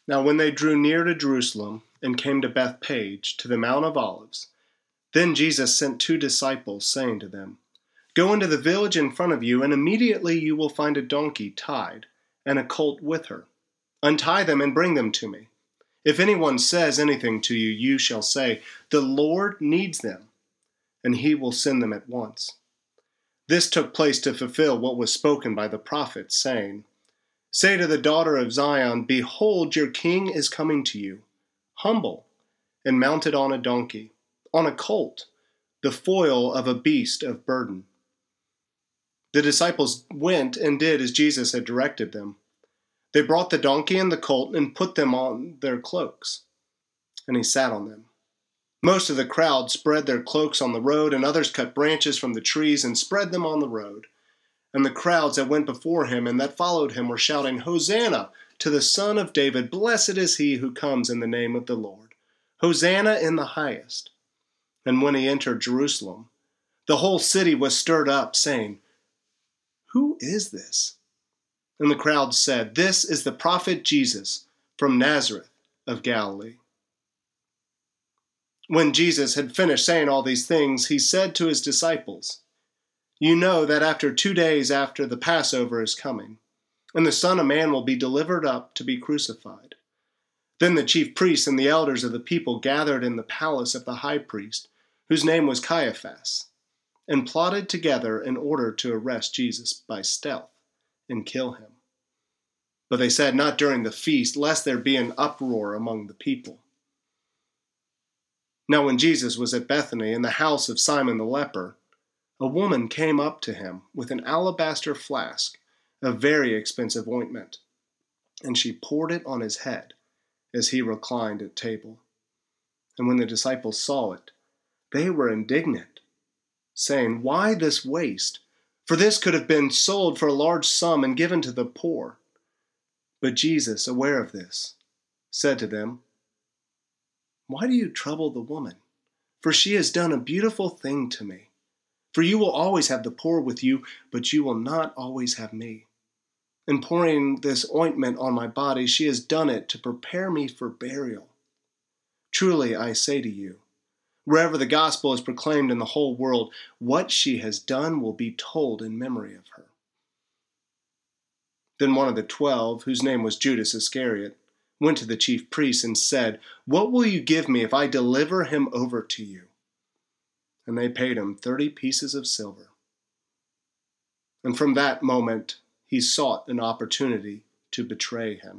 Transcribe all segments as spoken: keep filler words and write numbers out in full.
Now when they drew near to Jerusalem and came to Bethphage, to the Mount of Olives, then Jesus sent two disciples, saying to them, Go into the village in front of you, and immediately you will find a donkey tied, and a colt with her. Untie them and bring them to me. If anyone says anything to you, you shall say, The Lord needs them, and he will send them at once. This took place to fulfill what was spoken by the prophet, saying, Say to the daughter of Zion, Behold, your king is coming to you, humble, and mounted on a donkey, on a colt, the foal of a beast of burden. The disciples went and did as Jesus had directed them. They brought the donkey and the colt and put them on their cloaks, and he sat on them. Most of the crowd spread their cloaks on the road, and others cut branches from the trees and spread them on the road. And the crowds that went before him and that followed him were shouting, Hosanna to the Son of David! Blessed is he who comes in the name of the Lord! Hosanna in the highest! And when he entered Jerusalem, the whole city was stirred up, saying, Who is this? And the crowd said, This is the prophet Jesus from Nazareth of Galilee. When Jesus had finished saying all these things, he said to his disciples, You know that after two days after the Passover is coming, and the Son of Man will be delivered up to be crucified. Then the chief priests and the elders of the people gathered in the palace of the high priest, whose name was Caiaphas, and plotted together in order to arrest Jesus by stealth and kill him. But they said, Not during the feast, lest there be an uproar among the people. Now when Jesus was at Bethany in the house of Simon the leper, a woman came up to him with an alabaster flask of very expensive ointment, and she poured it on his head as he reclined at table. And when the disciples saw it, they were indignant, saying, Why this waste? For this could have been sold for a large sum and given to the poor. But Jesus, aware of this, said to them, Why do you trouble the woman? For she has done a beautiful thing to me. For you will always have the poor with you, but you will not always have me. In pouring this ointment on my body, she has done it to prepare me for burial. Truly, I say to you, wherever the gospel is proclaimed in the whole world, what she has done will be told in memory of her. Then one of the twelve, whose name was Judas Iscariot, went to the chief priests and said, What will you give me if I deliver him over to you? And they paid him thirty pieces of silver. And from that moment he sought an opportunity to betray him.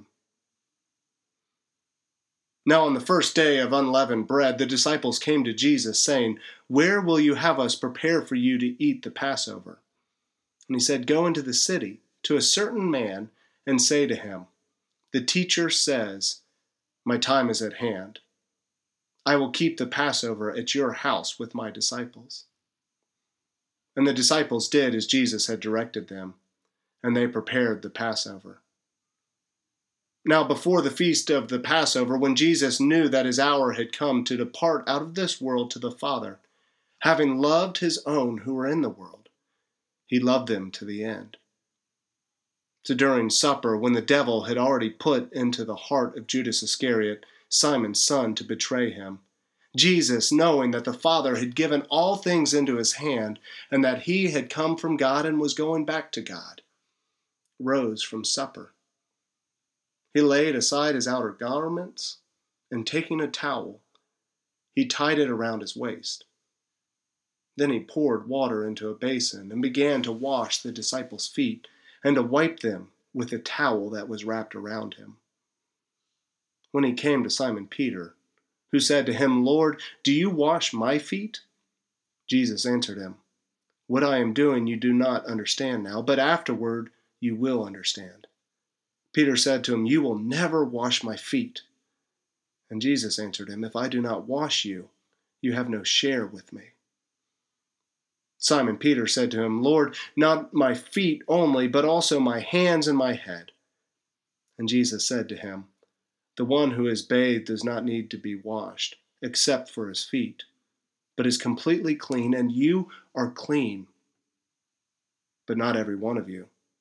Now on the first day of unleavened bread, the disciples came to Jesus, saying, Where will you have us prepare for you to eat the Passover? And he said, Go into the city to a certain man and say to him, The teacher says, My time is at hand. I will keep the Passover at your house with my disciples. And the disciples did as Jesus had directed them, and they prepared the Passover. Now before the feast of the Passover, when Jesus knew that his hour had come to depart out of this world to the Father, having loved his own who were in the world, he loved them to the end. So during supper, when the devil had already put into the heart of Judas Iscariot, Simon's son, to betray him, Jesus, knowing that the Father had given all things into his hand, and that he had come from God and was going back to God, rose from supper. He laid aside his outer garments, and taking a towel, he tied it around his waist. Then he poured water into a basin and began to wash the disciples' feet and to wipe them with the towel that was wrapped around him. When he came to Simon Peter, who said to him, Lord, do you wash my feet? Jesus answered him, What I am doing you do not understand now, but afterward you will understand. Peter said to him, You will never wash my feet. And Jesus answered him, If I do not wash you, you have no share with me. Simon Peter said to him, Lord, not my feet only, but also my hands and my head. And Jesus said to him, The one who is bathed does not need to be washed, except for his feet, but is completely clean, and you are clean, but not every one of you.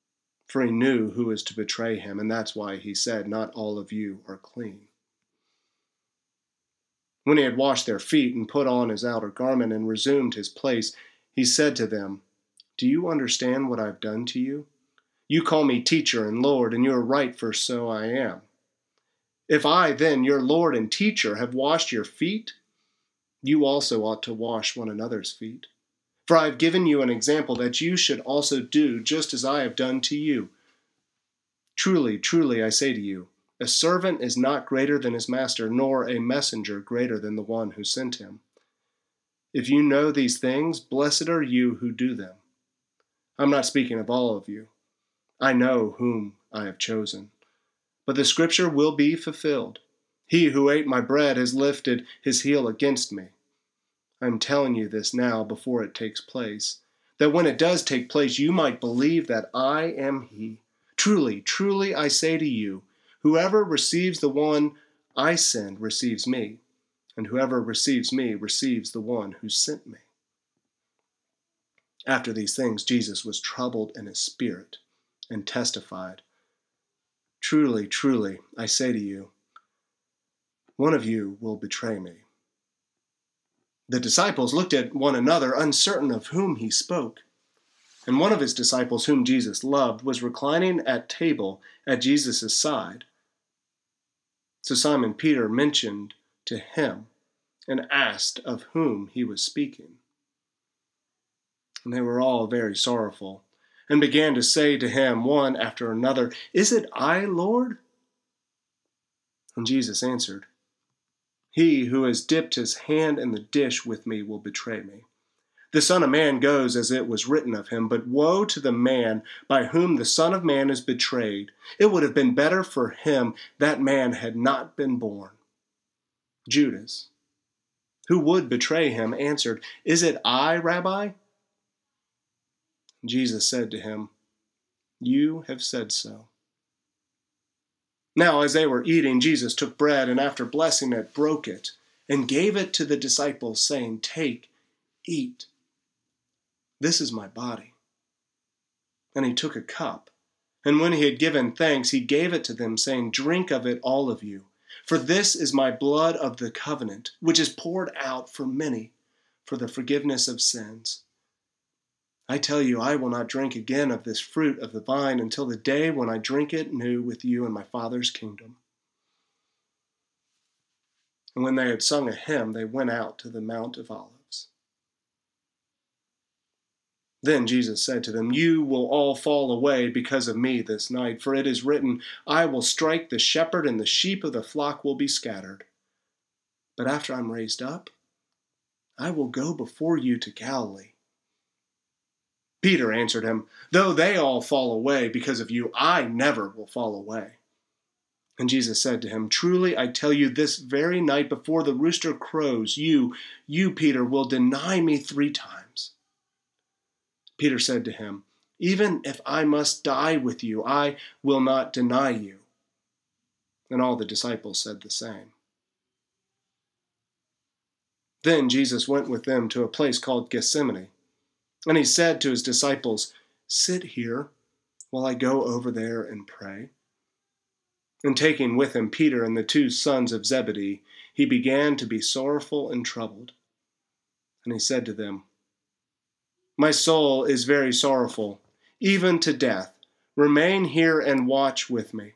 For he knew who was to betray him, and that's why he said, "Not all of you are clean." When he had washed their feet and put on his outer garment and resumed his place, he said to them, "Do you understand what I've done to you? You call me teacher and Lord, and you are right, for so I am. If I, then, your Lord and teacher, have washed your feet, you also ought to wash one another's feet. For I have given you an example that you should also do just as I have done to you. Truly, truly, I say to you, a servant is not greater than his master, nor a messenger greater than the one who sent him. If you know these things, blessed are you who do them. I'm not speaking of all of you. I know whom I have chosen. But the scripture will be fulfilled. He who ate my bread has lifted his heel against me. I'm telling you this now before it takes place, that when it does take place, you might believe that I am he. Truly, truly, I say to you, whoever receives the one I send receives me, and whoever receives me receives the one who sent me." After these things, Jesus was troubled in his spirit and testified, "Truly, truly, I say to you, one of you will betray me." The disciples looked at one another, uncertain of whom he spoke. And one of his disciples, whom Jesus loved, was reclining at table at Jesus' side. So Simon Peter mentioned to him and asked of whom he was speaking. And they were all very sorrowful, and began to say to him one after another, "Is it I, Lord?" And Jesus answered, "He who has dipped his hand in the dish with me will betray me. The Son of Man goes as it was written of him, but woe to the man by whom the Son of Man is betrayed. It would have been better for him that man had not been born." Judas, who would betray him, answered, "Is it I, Rabbi?" Jesus said to him, "You have said so." Now, as they were eating, Jesus took bread, and after blessing it, broke it, and gave it to the disciples, saying, "Take, eat. This is my body." And he took a cup, and when he had given thanks, he gave it to them, saying, "Drink of it, all of you, for this is my blood of the covenant, which is poured out for many for the forgiveness of sins. I tell you, I will not drink again of this fruit of the vine until the day when I drink it new with you in my Father's kingdom." And when they had sung a hymn, they went out to the Mount of Olives. Then Jesus said to them, "You will all fall away because of me this night, for it is written, I will strike the shepherd, and the sheep of the flock will be scattered. But after I'm raised up, I will go before you to Galilee." Peter answered him, "Though they all fall away because of you, I never will fall away." And Jesus said to him, "Truly I tell you, this very night before the rooster crows, you, you, Peter, will deny me three times." Peter said to him, "Even if I must die with you, I will not deny you." And all the disciples said the same. Then Jesus went with them to a place called Gethsemane. And he said to his disciples, "Sit here while I go over there and pray." And taking with him Peter and the two sons of Zebedee, he began to be sorrowful and troubled. And he said to them, "My soul is very sorrowful, even to death. Remain here and watch with me."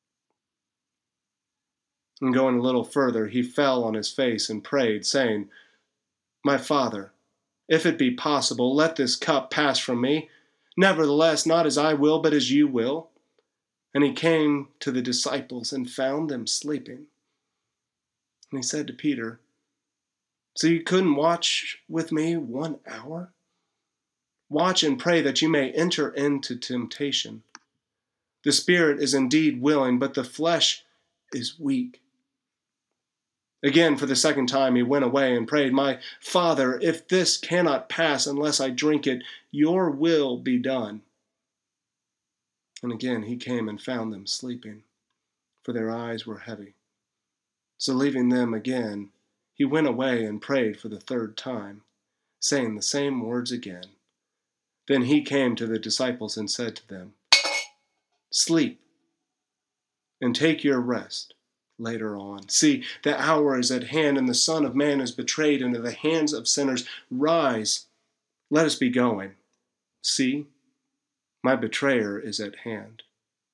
And going a little further, he fell on his face and prayed, saying, "My Father, if it be possible, let this cup pass from me. Nevertheless, not as I will, but as you will." And he came to the disciples and found them sleeping. And he said to Peter, "So you couldn't watch with me one hour? Watch and pray that you may enter into temptation. The spirit is indeed willing, but the flesh is weak." Again, for the second time, he went away and prayed, "My Father, if this cannot pass unless I drink it, your will be done." And again he came and found them sleeping, for their eyes were heavy. So leaving them again, he went away and prayed for the third time, saying the same words again. Then he came to the disciples and said to them, Sleep and take your rest later on. See, the hour is at hand, and the Son of Man is betrayed into the hands of sinners. Rise, let us be going. See, my betrayer is at hand."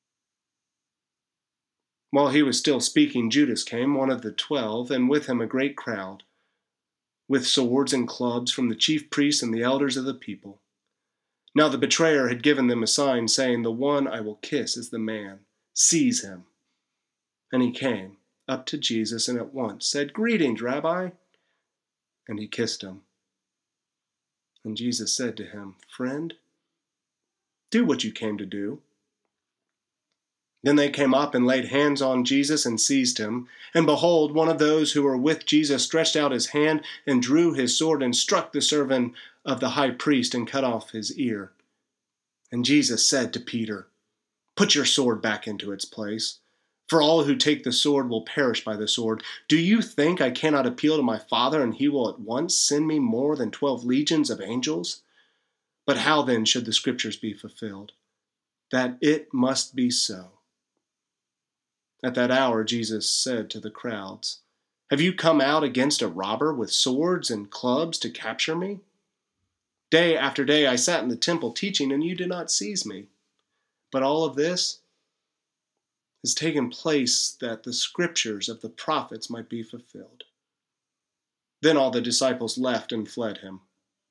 While he was still speaking, Judas came, one of the twelve, and with him a great crowd, with swords and clubs from the chief priests and the elders of the people. Now the betrayer had given them a sign, saying, "The one I will kiss is the man. Seize him." And he came up to Jesus and at once said, "Greetings, Rabbi." And he kissed him. And Jesus said to him, "Friend, do what you came to do." Then they came up and laid hands on Jesus and seized him. And behold, one of those who were with Jesus stretched out his hand and drew his sword and struck the servant of the high priest and cut off his ear. And Jesus said to Peter, "Put your sword back into its place, for all who take the sword will perish by the sword. Do you think I cannot appeal to my Father, and he will at once send me more than twelve legions of angels? But how then should the scriptures be fulfilled? That it must be so." At that hour Jesus said to the crowds, "Have you come out against a robber with swords and clubs to capture me? Day after day I sat in the temple teaching, and you did not seize me. But all of this has taken place that the scriptures of the prophets might be fulfilled." Then all the disciples left and fled him.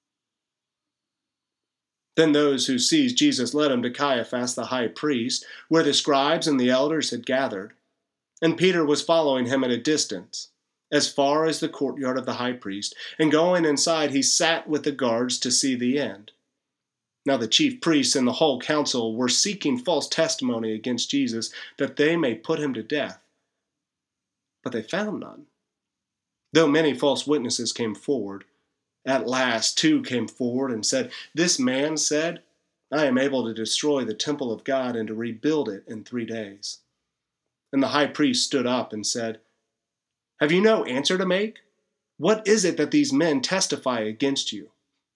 Then those who seized Jesus led him to Caiaphas the high priest, where the scribes and the elders had gathered. And Peter was following him at a distance, as far as the courtyard of the high priest, and going inside he sat with the guards to see the end. Now the chief priests and the whole council were seeking false testimony against Jesus, that they may put him to death. But they found none, though many false witnesses came forward. At last two came forward and said, "This man said, 'I am able to destroy the temple of God and to rebuild it in three days.'" And the high priest stood up and said, "Have you no answer to make? What is it that these men testify against you?"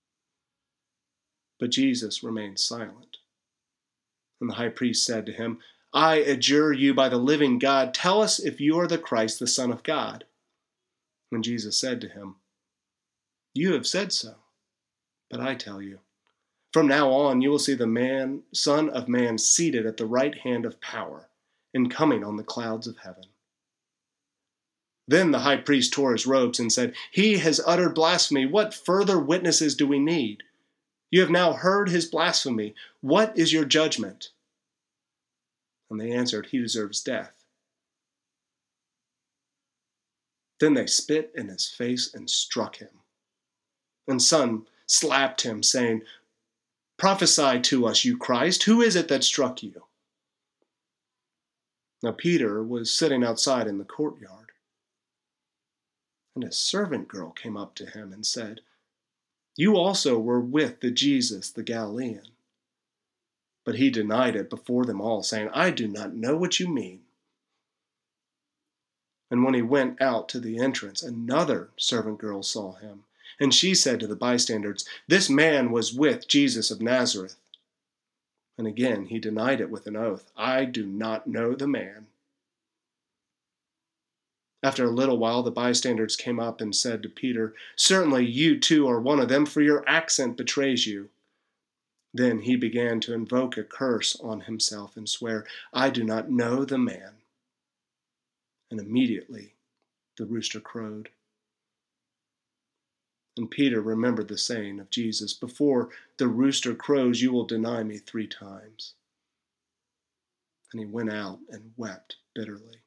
But Jesus remained silent. And the high priest said to him, "I adjure you by the living God, tell us if you are the Christ, the Son of God." And Jesus said to him, "You have said so, but I tell you, from now on you will see the man, Son of Man seated at the right hand of power and coming on the clouds of heaven." Then the high priest tore his robes and said, "He has uttered blasphemy. What further witnesses do we need? You have now heard his blasphemy. What is your judgment?" And they answered, "He deserves death." Then they spit in his face and struck him. And some slapped him, saying, "Prophesy to us, you Christ. Who is it that struck you?" Now Peter was sitting outside in the courtyard. And a servant girl came up to him and said, "You also were with the Jesus the Galilean." But he denied it before them all, saying, "I do not know what you mean." And when he went out to the entrance, another servant girl saw him. And she said to the bystanders, "This man was with Jesus of Nazareth." And again he denied it with an oath, "I do not know the man." After a little while, the bystanders came up and said to Peter, "Certainly you too are one of them, for your accent betrays you." Then he began to invoke a curse on himself and swear, "I do not know the man." And immediately the rooster crowed. And Peter remembered the saying of Jesus, "Before the rooster crows, you will deny me three times." And he went out and wept bitterly.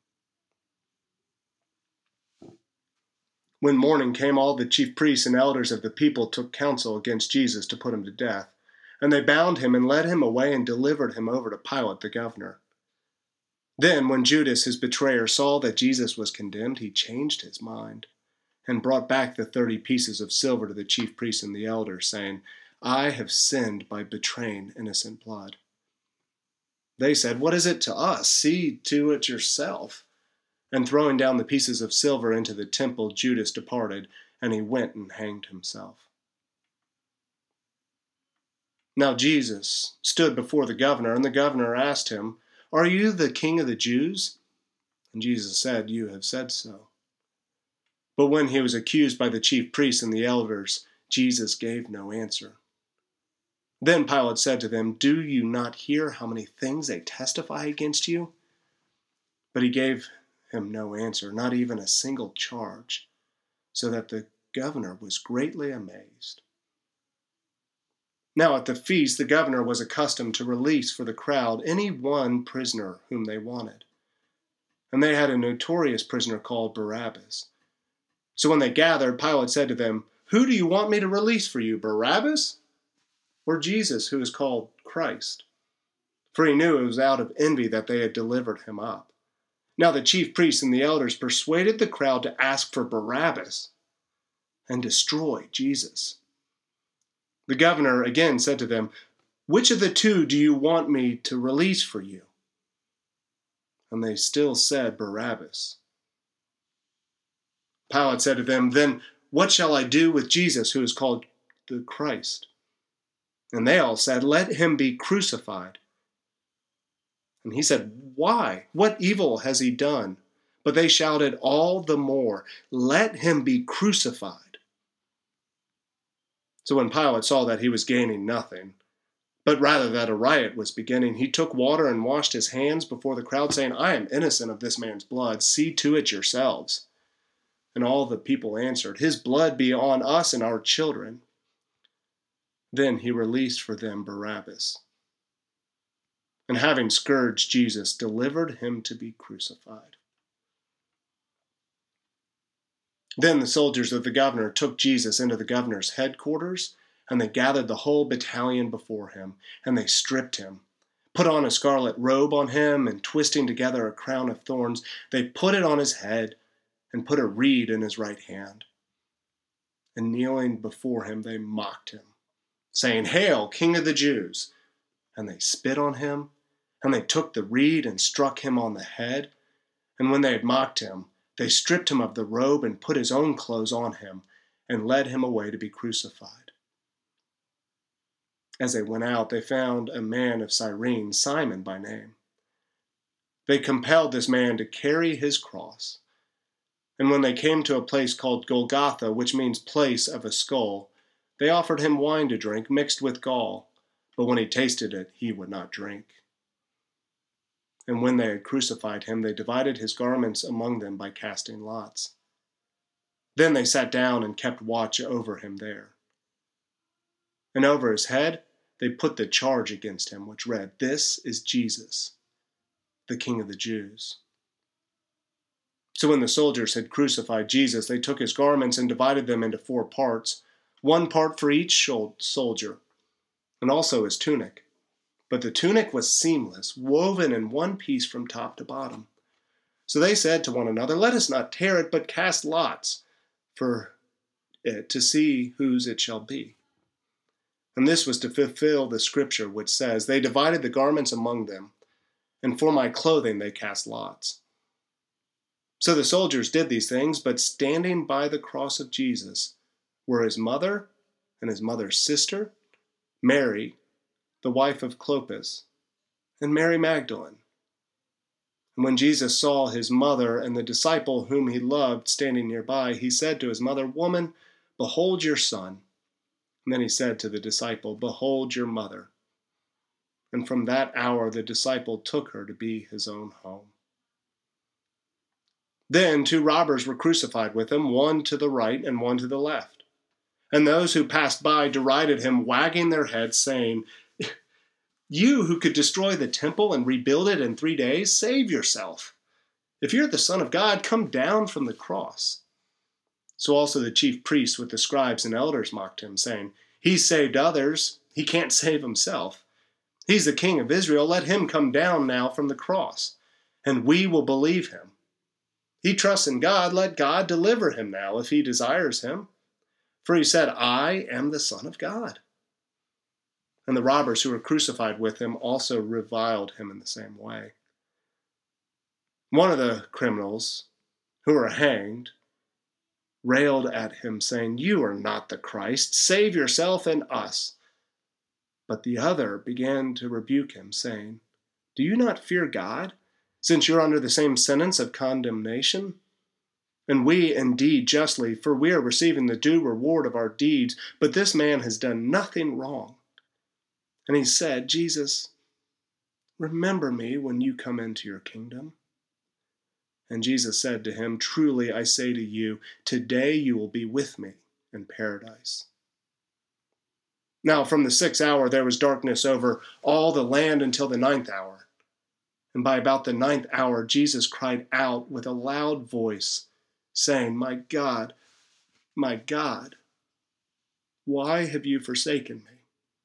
When morning came, all the chief priests and elders of the people took counsel against Jesus to put him to death. And they bound him and led him away and delivered him over to Pilate the governor. Then, when Judas, his betrayer, saw that Jesus was condemned, he changed his mind and brought back the thirty pieces of silver to the chief priests and the elders, saying, "I have sinned by betraying innocent blood." They said, "What is it to us? See to it yourself." And throwing down the pieces of silver into the temple, Judas departed, and he went and hanged himself. Now Jesus stood before the governor, and the governor asked him, "Are you the King of the Jews?" And Jesus said, "You have said so." But when he was accused by the chief priests and the elders, Jesus gave no answer. Then Pilate said to them, "Do you not hear how many things they testify against you?" But he gave him no answer, not even a single charge, so that the governor was greatly amazed. Now at the feast, the governor was accustomed to release for the crowd any one prisoner whom they wanted. And they had a notorious prisoner called Barabbas. So when they gathered, Pilate said to them, "Who do you want me to release for you, Barabbas or Jesus, who is called Christ?" For he knew it was out of envy that they had delivered him up. Now the chief priests and the elders persuaded the crowd to ask for Barabbas and destroy Jesus. The governor again said to them, "Which of the two do you want me to release for you?" And they still said Barabbas. Pilate said to them, "Then what shall I do with Jesus, who is called the Christ?" And they all said, "Let him be crucified." And he said, "Why? What evil has he done?" But they shouted all the more, "Let him be crucified." So when Pilate saw that he was gaining nothing, but rather that a riot was beginning, he took water and washed his hands before the crowd, saying, "I am innocent of this man's blood. See to it yourselves." And all the people answered, "His blood be on us and our children." Then he released for them Barabbas, and having scourged Jesus, delivered him to be crucified. Then the soldiers of the governor took Jesus into the governor's headquarters, and they gathered the whole battalion before him, and they stripped him, put on a scarlet robe on him, and twisting together a crown of thorns, they put it on his head, and put a reed in his right hand. And kneeling before him, they mocked him, saying, "Hail, King of the Jews!" And they spit on him, and they took the reed and struck him on the head. And when they had mocked him, they stripped him of the robe and put his own clothes on him, and led him away to be crucified. As they went out, they found a man of Cyrene, Simon by name. They compelled this man to carry his cross. And when they came to a place called Golgotha, which means place of a skull, they offered him wine to drink mixed with gall, but when he tasted it, he would not drink. And when they had crucified him, they divided his garments among them by casting lots. Then they sat down and kept watch over him there. And over his head they put the charge against him, which read, "This is Jesus, the King of the Jews." So when the soldiers had crucified Jesus, they took his garments and divided them into four parts, one part for each soldier, and also his tunic. But the tunic was seamless, woven in one piece from top to bottom. So they said to one another, "Let us not tear it, but cast lots for it to see whose it shall be." And this was to fulfill the scripture which says, "They divided the garments among them, and for my clothing they cast lots." So the soldiers did these things, but standing by the cross of Jesus were his mother and his mother's sister, Mary, the wife of Clopas, and Mary Magdalene. And when Jesus saw his mother and the disciple whom he loved standing nearby, he said to his mother, "Woman, behold your son." And then he said to the disciple, "Behold your mother." And from that hour the disciple took her to be his own home. Then two robbers were crucified with him, one to the right and one to the left. And those who passed by derided him, wagging their heads, saying, "You who could destroy the temple and rebuild it in three days, save yourself. If you're the Son of God, come down from the cross." So also the chief priests with the scribes and elders mocked him, saying, "He saved others. He can't save himself. He's the King of Israel. Let him come down now from the cross, and we will believe him. He trusts in God. Let God deliver him now if he desires him. For he said, 'I am the Son of God.'" And the robbers who were crucified with him also reviled him in the same way. One of the criminals who were hanged railed at him, saying, "You are not the Christ. Save yourself and us." But the other began to rebuke him, saying, Do you not fear God, since you're under the same sentence of condemnation? And we indeed justly, for we are receiving the due reward of our deeds, but this man has done nothing wrong. And he said, Jesus, remember me when you come into your kingdom. And Jesus said to him, truly I say to you, today you will be with me in paradise. Now from the sixth hour there was darkness over all the land until the ninth hour. And by about the ninth hour Jesus cried out with a loud voice, saying, My God, my God, why have you forsaken me?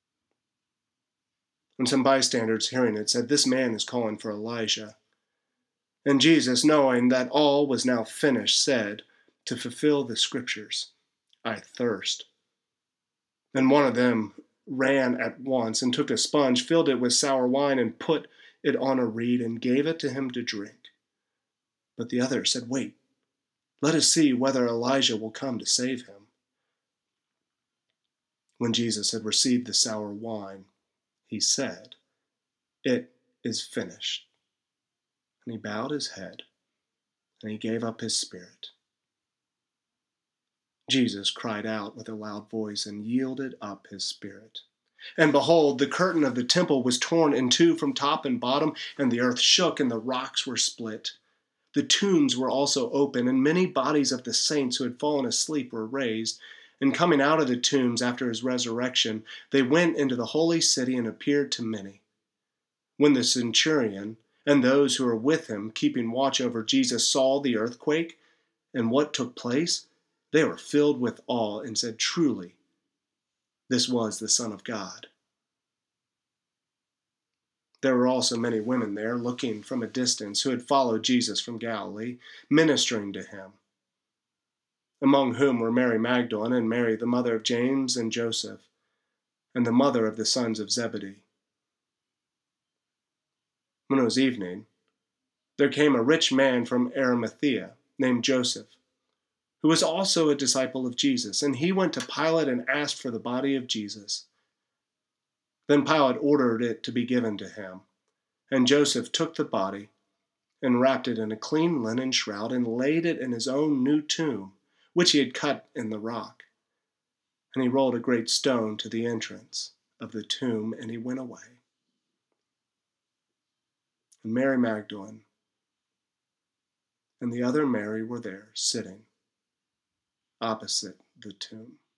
And some bystanders hearing it said, This man is calling for Elijah. And Jesus, knowing that all was now finished, said, to fulfill the scriptures, I thirst. And one of them ran at once and took a sponge, filled it with sour wine, and put it on a reed, and gave it to him to drink. But the other said, Wait, let us see whether Elijah will come to save him. When Jesus had received the sour wine, he said, It is finished. And he bowed his head, and he gave up his spirit. Jesus cried out with a loud voice and yielded up his spirit. And behold, the curtain of the temple was torn in two from top and bottom, and the earth shook, and the rocks were split. The tombs were also open, and many bodies of the saints who had fallen asleep were raised. And coming out of the tombs after his resurrection, they went into the holy city and appeared to many. When the centurion and those who were with him, keeping watch over Jesus, saw the earthquake and what took place, they were filled with awe and said, Truly, this was the Son of God. There were also many women there, looking from a distance, who had followed Jesus from Galilee, ministering to him, among whom were Mary Magdalene and Mary, the mother of James and Joseph, and the mother of the sons of Zebedee. When it was evening, there came a rich man from Arimathea, named Joseph, who was also a disciple of Jesus, and he went to Pilate and asked for the body of Jesus. Then Pilate ordered it to be given to him, and Joseph took the body and wrapped it in a clean linen shroud and laid it in his own new tomb, which he had cut in the rock. And he rolled a great stone to the entrance of the tomb, and he went away. And Mary Magdalene and the other Mary were there, sitting opposite the tomb.